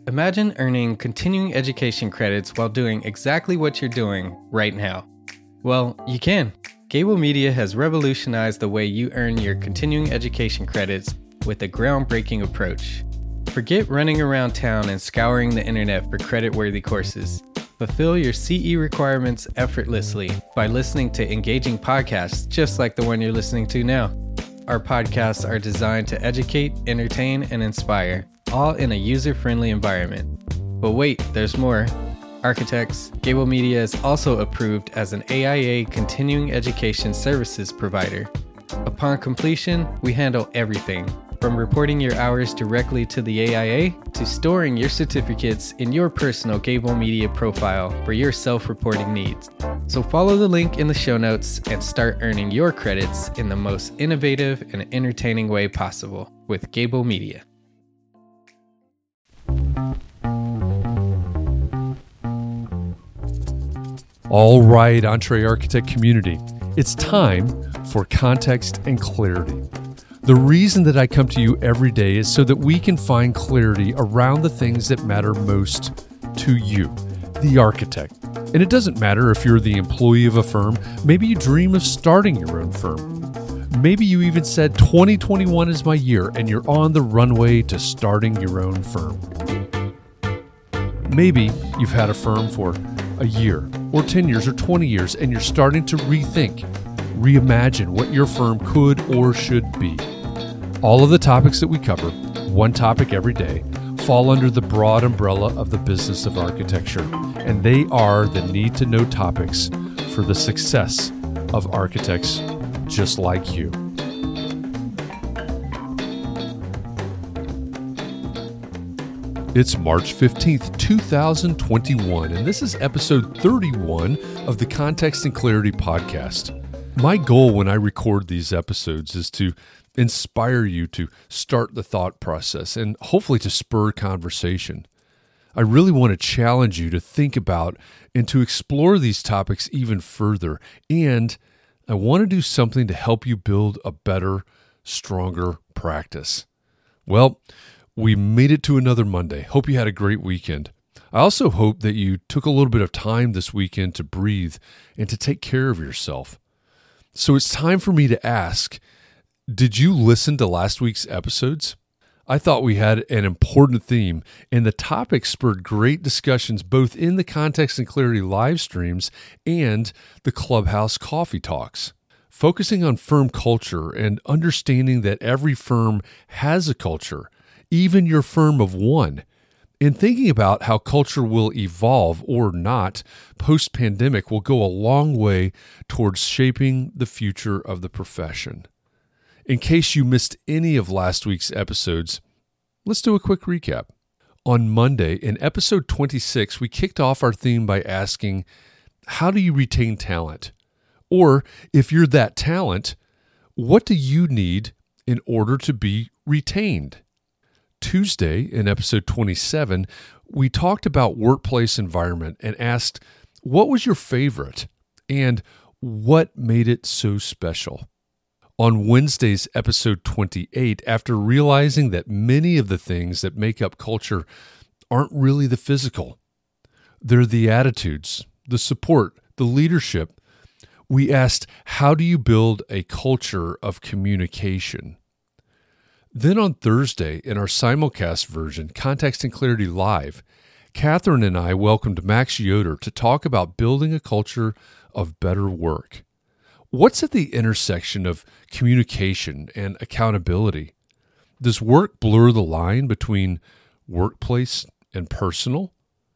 Imagine earning continuing education credits while doing exactly what you're doing right now. Well, you can. Gable Media has revolutionized the way you earn your continuing education credits with a groundbreaking approach. Forget running around town and scouring the internet for credit-worthy courses. Fulfill your CE requirements effortlessly by listening to engaging podcasts just like the one you're listening to now. Our podcasts are designed to educate, entertain, and inspire, all in a user-friendly environment. But wait, there's more. Architects, Gable Media is also approved as an AIA continuing education services provider. Upon completion, we handle everything, from reporting your hours directly to the AIA to storing your certificates in your personal Gable Media profile for your self-reporting needs. So follow the link in the show notes and start earning your credits in the most innovative and entertaining way possible with Gable Media. All right, EntreArchitect community, it's time for context and clarity. The reason that I come to you every day is so that we can find clarity around the things that matter most to you, the architect. And it doesn't matter if you're the employee of a firm. Maybe you dream of starting your own firm. Maybe you even said 2021 is my year and you're on the runway to starting your own firm. Maybe you've had a firm for a year or 10 years or 20 years and you're starting to rethink, reimagine what your firm could or should be. All of the topics that we cover, one topic every day, fall under the broad umbrella of the business of architecture, and they are the need-to-know topics for the success of architects just like you. It's March 15th, 2021, and this is episode 31 of the Context and Clarity podcast. My goal when I record these episodes is to inspire you to start the thought process and hopefully to spur conversation. I really want to challenge you to think about and to explore these topics even further, and I want to do something to help you build a better, stronger practice. Well, we made it to another Monday. Hope you had a great weekend. I also hope that you took a little bit of time this weekend to breathe and to take care of yourself. So it's time for me to ask, did you listen to last week's episodes? I thought we had an important theme, and the topic spurred great discussions both in the Context and Clarity live streams and the Clubhouse Coffee Talks. Focusing on firm culture and understanding that every firm has a culture, even your firm of one, and thinking about how culture will evolve or not post-pandemic will go a long way towards shaping the future of the profession. In case you missed any of last week's episodes, let's do a quick recap. On Monday, in episode 26, we kicked off our theme by asking, how do you retain talent? Or if you're that talent, what do you need in order to be retained? Tuesday, in episode 27, we talked about workplace environment and asked, what was your favorite and what made it so special? On Wednesday's episode 28, after realizing that many of the things that make up culture aren't really the physical, they're the attitudes, the support, the leadership, we asked, how do you build a culture of communication? Then on Thursday, in our simulcast version, Context and Clarity Live, Catherine and I welcomed Max Yoder to talk about building a culture of better work. What's at the intersection of communication and accountability? Does work blur the line between workplace and personal?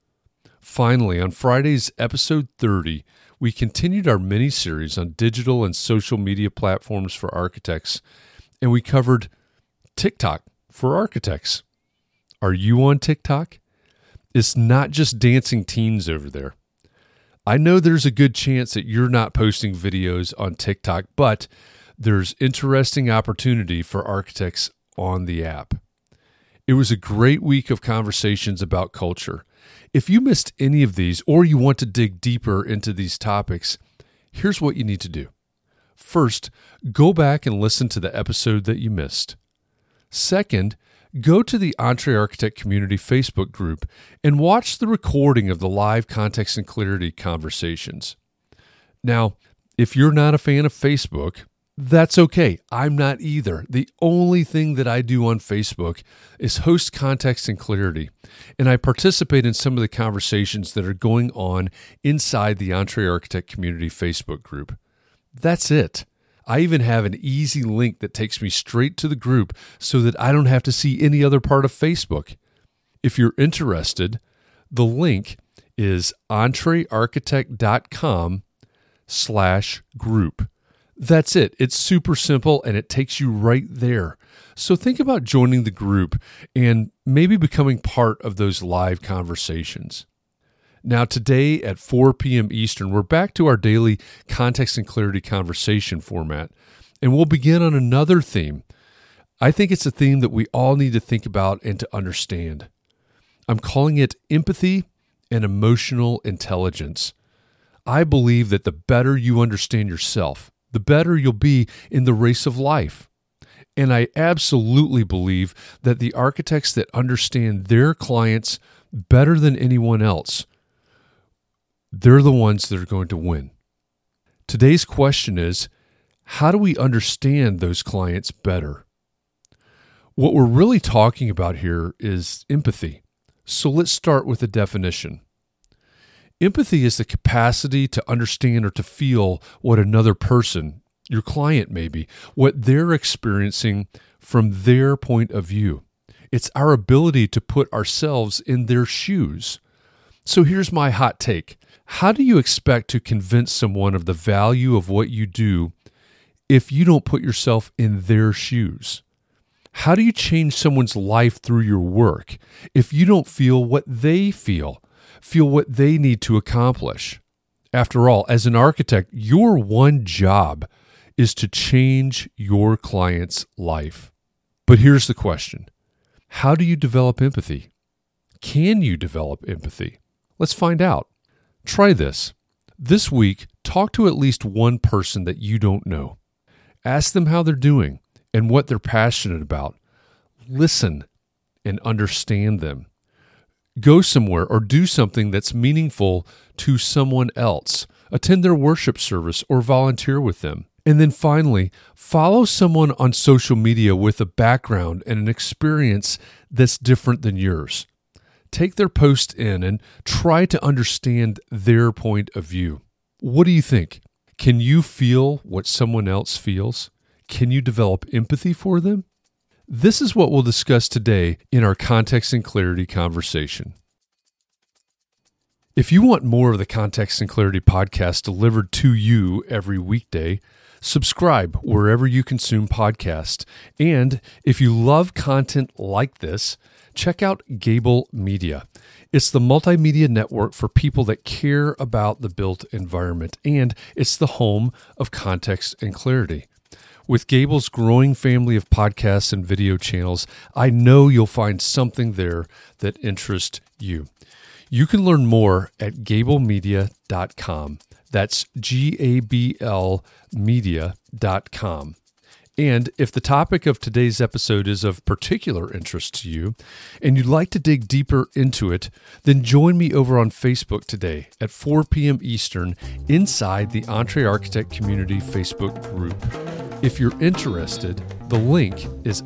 Finally, on Friday's episode 30, we continued our mini-series on digital and social media platforms for architects, and we covered TikTok for architects. Are you on TikTok? It's not just dancing teens over there. I know there's a good chance that you're not posting videos on TikTok, but there's interesting opportunity for architects on the app. It was a great week of conversations about culture. If you missed any of these or you want to dig deeper into these topics, here's what you need to do. First, go back and listen to the episode that you missed. Second, go to the EntreArchitect Community Facebook group and watch the recording of the live Context and Clarity conversations. Now, if you're not a fan of Facebook, that's okay. I'm not either. The only thing that I do on Facebook is host Context and Clarity, and I participate in some of the conversations that are going on inside the EntreArchitect Community Facebook group. That's it. I even have an easy link that takes me straight to the group so that I don't have to see any other part of Facebook. If you're interested, the link is entrearchitect.com/group. That's it. It's super simple and it takes you right there. So think about joining the group and maybe becoming part of those live conversations. Now, today at 4 p.m. Eastern, we're back to our daily Context and Clarity conversation format, and we'll begin on another theme. I think it's a theme that we all need to think about and to understand. I'm calling it empathy and emotional intelligence. I believe that the better you understand yourself, the better you'll be in the race of life. And I absolutely believe that the architects that understand their clients better than anyone else, they're the ones that are going to win. Today's question is, how do we understand those clients better? What we're really talking about here is empathy. So let's start with a definition. Empathy is the capacity to understand or to feel what another person, your client maybe, what they're experiencing from their point of view. It's our ability to put ourselves in their shoes. So here's my hot take. How do you expect to convince someone of the value of what you do if you don't put yourself in their shoes? How do you change someone's life through your work if you don't feel what they feel what they need to accomplish? After all, as an architect, your one job is to change your client's life. But here's the question. How do you develop empathy? Can you develop empathy? Let's find out. Try this. This week, talk to at least one person that you don't know. Ask them how they're doing and what they're passionate about. Listen and understand them. Go somewhere or do something that's meaningful to someone else. Attend their worship service or volunteer with them. And then finally, follow someone on social media with a background and an experience that's different than yours. Take their post in and try to understand their point of view. What do you think? Can you feel what someone else feels? Can you develop empathy for them? This is what we'll discuss today in our Context and Clarity conversation. If you want more of the Context and Clarity podcast delivered to you every weekday, subscribe wherever you consume podcasts. And if you love content like this, check out Gable Media. It's the multimedia network for people that care about the built environment, and it's the home of Context and Clarity. With Gable's growing family of podcasts and video channels, I know you'll find something there that interests you. You can learn more at gablemedia.com. That's GABL media.com. And if the topic of today's episode is of particular interest to you and you'd like to dig deeper into it, then join me over on Facebook today at 4 p.m. Eastern inside the EntreArchitect Community Facebook group. If you're interested, the link is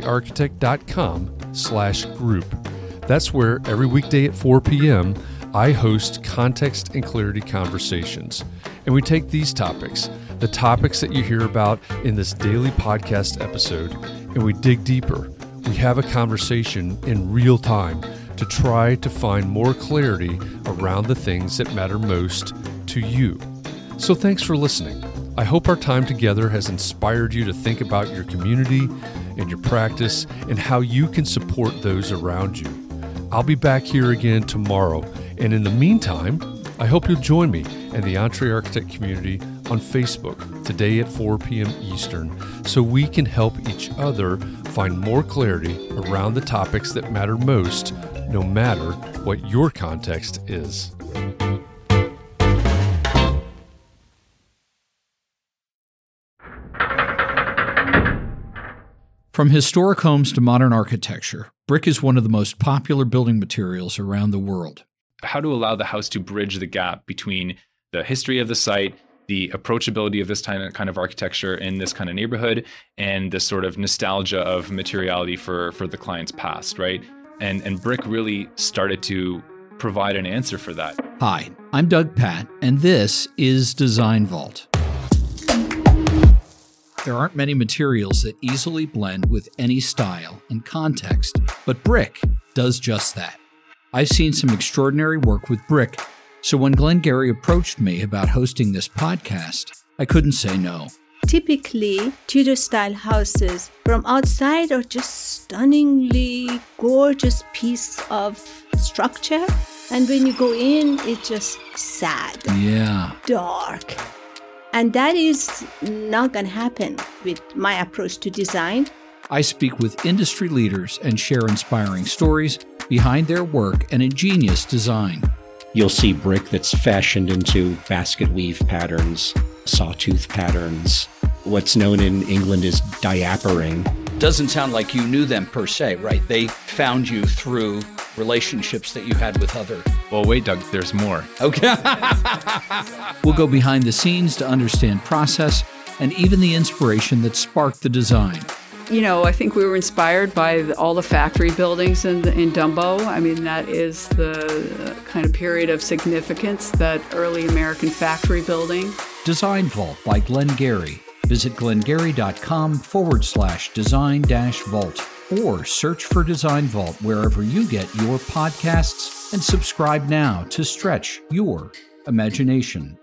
entrearchitect.com/group. That's where every weekday at 4 p.m. I host Context and Clarity conversations. And we take these topics, the topics that you hear about in this daily podcast episode, and we dig deeper. We have a conversation in real time to try to find more clarity around the things that matter most to you. So thanks for listening. I hope our time together has inspired you to think about your community and your practice and how you can support those around you. I'll be back here again tomorrow. And in the meantime, I hope you'll join me and the EntreArchitect community on Facebook today at 4 p.m. Eastern so we can help each other find more clarity around the topics that matter most, no matter what your context is. From historic homes to modern architecture, brick is one of the most popular building materials around the world. How to allow the house to bridge the gap between the history of the site, the approachability of this kind of architecture in this kind of neighborhood, and the sort of nostalgia of materiality for the client's past, right? And brick really started to provide an answer for that. Hi, I'm Doug Patt, and this is Design Vault. There aren't many materials that easily blend with any style and context, but brick does just that. I've seen some extraordinary work with brick, so when Glenn Gary approached me about hosting this podcast, I couldn't say no. Typically, Tudor-style houses from outside are just stunningly gorgeous piece of structure, and when you go in, it's just sad, dark. And that is not going to happen with my approach to design. I speak with industry leaders and share inspiring stories behind their work and ingenious design. You'll see brick that's fashioned into basket weave patterns, sawtooth patterns. What's known in England as diapering. Doesn't sound like you knew them per se, right? They found you through relationships that you had with other. Well, wait, Doug, there's more. Okay. We'll go behind the scenes to understand process and even the inspiration that sparked the design. You know, I think we were inspired by all the factory buildings in Dumbo. I mean, that is the kind of period of significance, that early American factory building. Design Vault by Glenn Gary. Visit glengary.com/design-vault or search for Design Vault wherever you get your podcasts and subscribe now to stretch your imagination.